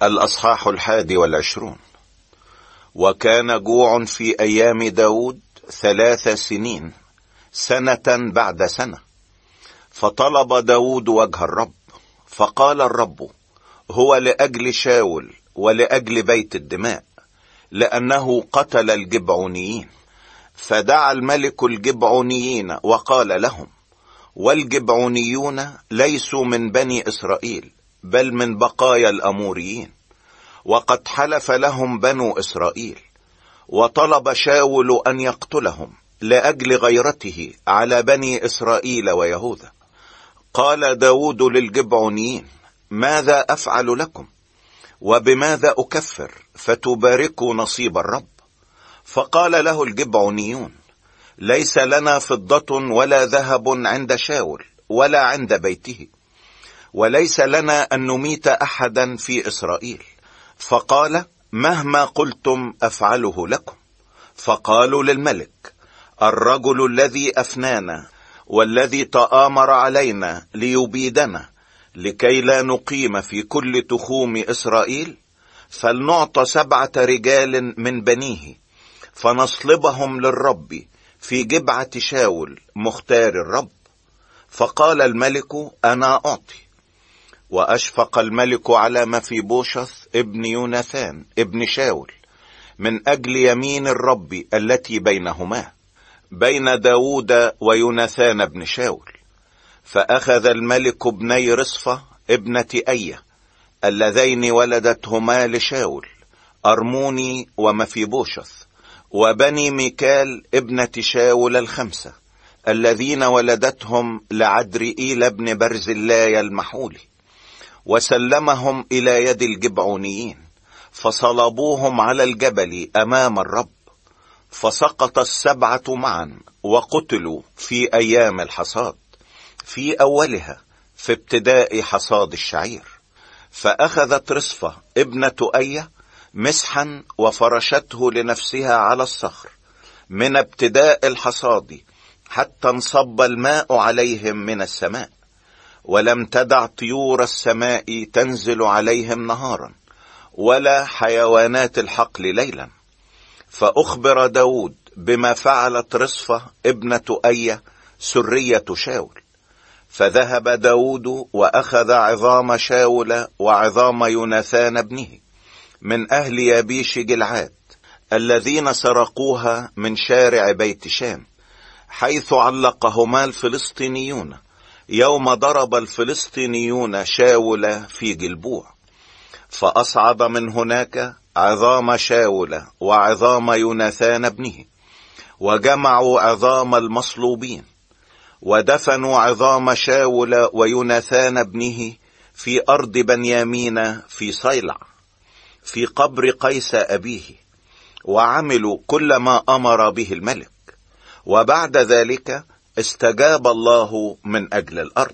الأصحاح 21. وكان جوع في أيام داود 3 سنين، سنة بعد سنة. فطلب داود وجه الرب، فقال الرب: هو لأجل شاول ولأجل بيت الدماء، لأنه قتل الجبعونيين. فدعا الملك الجبعونيين وقال لهم: والجبعونيون ليسوا من بني إسرائيل، بل من بقايا الأموريين، وقد حلف لهم بنو إسرائيل. وطلب شاول أن يقتلهم لأجل غيرته على بني إسرائيل ويهوذا. قال داود للجبعونيين: ماذا أفعل لكم؟ وبماذا أكفر فتباركوا نصيب الرب؟ فقال له الجبعونيون: ليس لنا فضة ولا ذهب عند شاول ولا عند بيته، وليس لنا أن نميت أحدا في إسرائيل. فقال: مهما قلتم أفعله لكم. فقالوا للملك: الرجل الذي أفنانا والذي تآمر علينا ليبيدنا لكي لا نقيم في كل تخوم إسرائيل، فلنعطى 7 رجال من بنيه، فنصلبهم للرب في جبعة شاول مختار الرب. فقال الملك: أنا أعطي. وأشفق الملك على مفيبوشث ابن يوناثان ابن شاول من أجل يمين الرب التي بينهما، بين داود ويوناثان ابن شاول. فأخذ الملك ابني رصفة ابنة أية اللذين ولدتهما لشاول، أرموني ومفيبوشث، وبني ميكال ابنة شاول 5 الذين ولدتهم لعدرئيل ابن برزلاي المحولي، وسلمهم إلى يد الجبعونيين، فصلبوهم على الجبل أمام الرب. فسقط 7 معا وقتلوا في أيام الحصاد، في أولها في ابتداء حصاد الشعير. فأخذت رصفة ابنة أية مسحا وفرشته لنفسها على الصخر من ابتداء الحصاد حتى انصب الماء عليهم من السماء، ولم تدع طيور السماء تنزل عليهم نهارا، ولا حيوانات الحقل ليلا. فأخبر داود بما فعلت رصفة ابنة أية سرية شاول. فذهب داود وأخذ عظام شاول وعظام يوناثان ابنه من أهل يابيش جلعاد الذين سرقوها من شارع بيت شام، حيث علقهما الفلسطينيون يوم ضرب الفلسطينيون شاول في جلبوع. فأصعد من هناك عظام شاول وعظام يوناثان ابنه، وجمعوا عظام المصلوبين، ودفنوا عظام شاول ويوناثان ابنه في أرض بنيامين في صيلع في قبر قيس أبيه، وعملوا كل ما أمر به الملك. وبعد ذلك استجاب الله من أجل الأرض.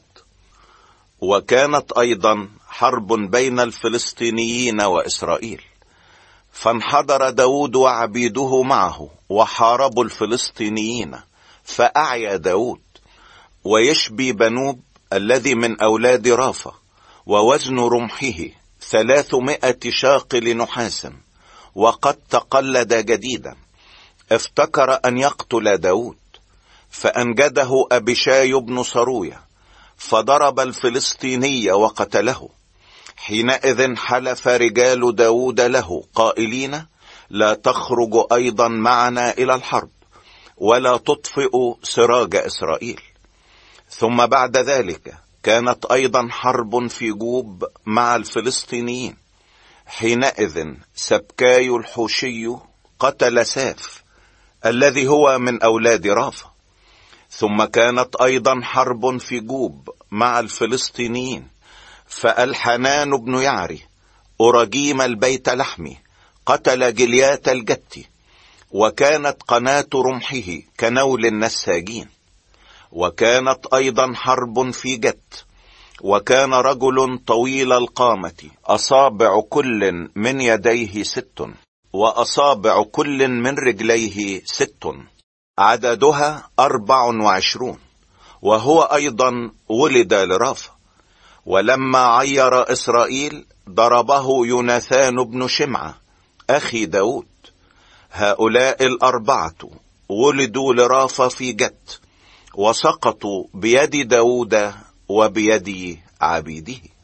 وكانت أيضا حرب بين الفلسطينيين وإسرائيل، فانحدر داود وعبيده معه وحاربوا الفلسطينيين، فأعيا داود. ويشبي بنوب الذي من أولاد رافة، ووزن رمحه 300 شاقل نحاس، وقد تقلد جديدا، افتكر أن يقتل داود، فأنجده أبيشاي بن صرويا، فضرب الفلسطيني وقتله. حينئذ حلف رجال داود له قائلين: لا تخرج أيضا معنا إلى الحرب، ولا تطفئ سراج إسرائيل. ثم بعد ذلك كانت أيضا حرب في جوب مع الفلسطينيين. حينئذ سبكاي الحوشي قتل ساف الذي هو من أولاد رافة. ثم كانت أيضا حرب في جوب مع الفلسطينيين، فالحنان بن يعري أرجيم البيت لحمي قتل جليات الجت، وكانت قناة رمحه كنول النساجين. وكانت أيضا حرب في جت، وكان رجل طويل القامة أصابع كل من يديه 6، وأصابع كل من رجليه 6، عددها 24، وهو أيضا ولد لرافة. ولما عير إسرائيل ضربه يوناثان بن شمعة أخي داود. هؤلاء الأربعة ولدوا لرافة في جت، وسقطوا بيد داود وبيد عبيده.